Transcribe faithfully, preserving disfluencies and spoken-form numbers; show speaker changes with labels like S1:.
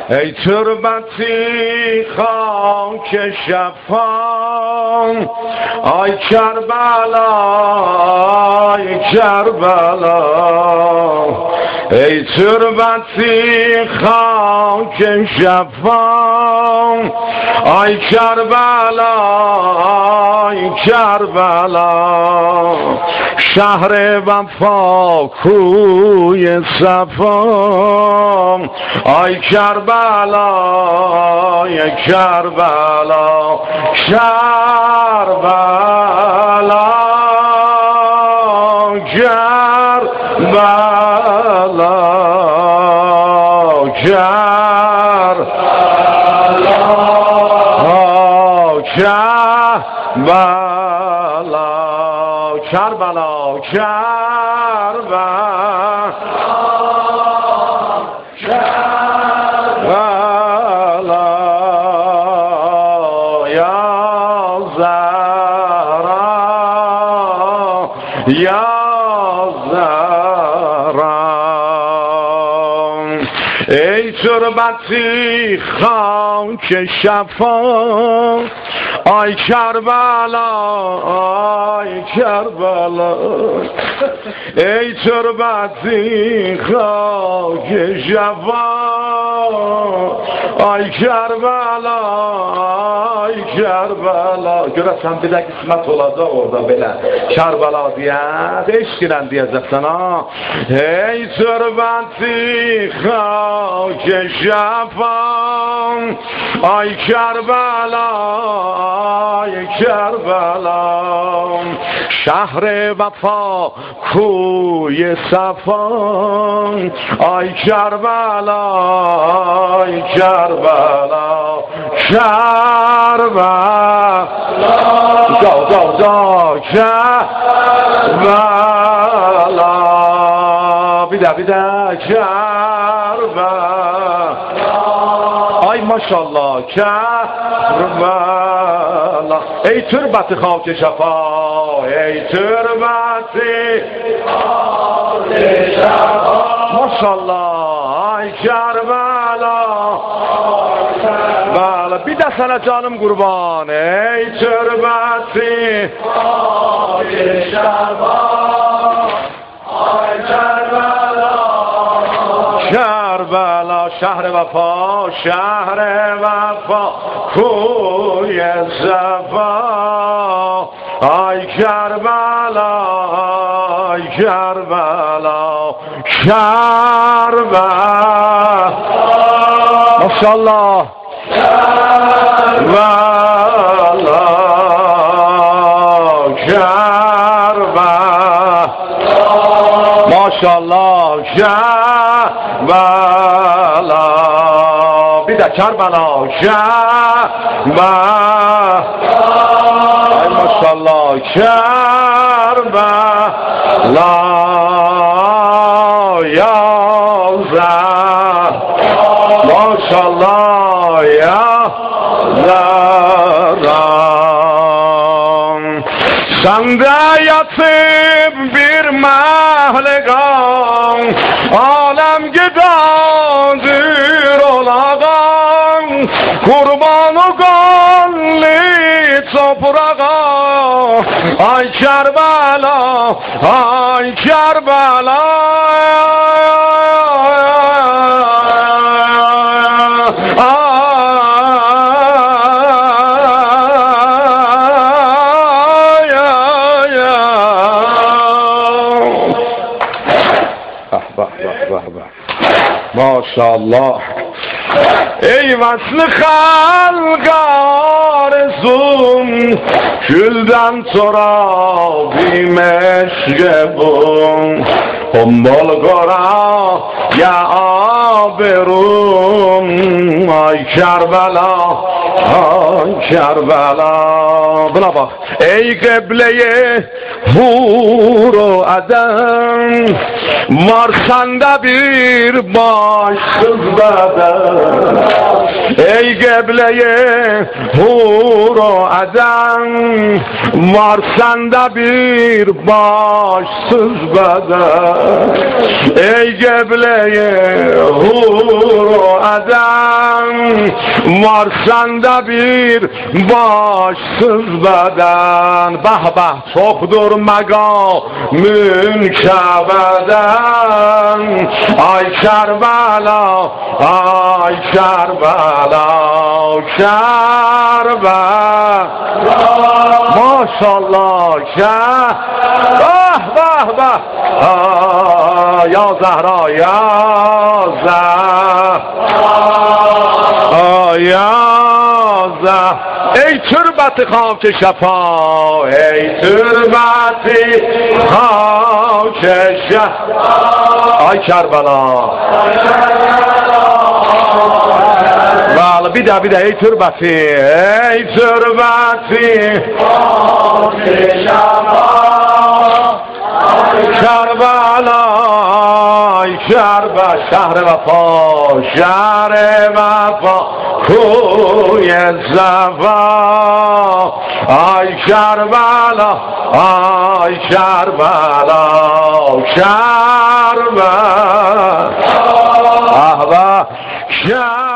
S1: ای تربتی خاک شفام، آی کربلا آی کربلا، ای تربتی خاک شفام، آی کربلا آی کربلا، شهر وفا کوی صفام، آی کربلا آی کربلا، کربلا کربلا کربلا کربلا کربلا کربلا یا زهرا یا زهرا، ای تربتی خاک شفا، آی کربلا آی کربلا، ای تربتی خاک شفا، آی کربلا آی کربلا. Görəsən bir də qismət olacaq orada belə Kərbala deyən eşqirən deyəcəksən ha. Ey türbəti xak şəfam, ay Kərbala ay Kərbala, şəhر وفا کوی صفا، ay Kərbala ay Kərbala Kərbala دا دا دا کربلا بیده بیده کربلا، آی ماشالله کربلا، ای تربت خاک شفا، ای تربت خاک شفا، ماشالله ay کربلا بله بیده sana canım kurban، ey türbeti ay şerba ay Kerbela Kerbela، şehre vefa şehre vefa کوی صفا، ay Kerbela ay Kerbela Kerbela maşallah Kerbela Kerbela maşallah Kerbela bir de Kerbela Kerbela ay maşallah Kerbela ya maşallah ya zaram, sende yatıp bir mahlegam, alem gidadır olağam, kurban o kanlı toprağa, ay Kerbela ay Kerbela maşallah. Ey vaslı halka arzum, külden sonra bir meşgebum, Hombol gora ya aberum, ay Kerbela ay Kerbela. Buna bak, ey kıbleye hur o adam, var sende bir başsız beden, ای قبله هور و عدن مارسنده بیر باشسız بدن ای قبله هور و عدن مارسنده بیر باشسız بدن به به çokdur megamün Kabe'den ay Kerbela ay Kerbela Kerbela maşallah Kerbela bah bah bah ya Zahra ya Zahra ya Zahra ey türbeti خاک şefa ey türbeti خاک şefa ay Kerbela بله بیده بیده ای تربتی ای تربتی کربلا ای کربلا شهر وفا شهر وفا کوی زفا ای کربلا ای کربلا کربلا احبا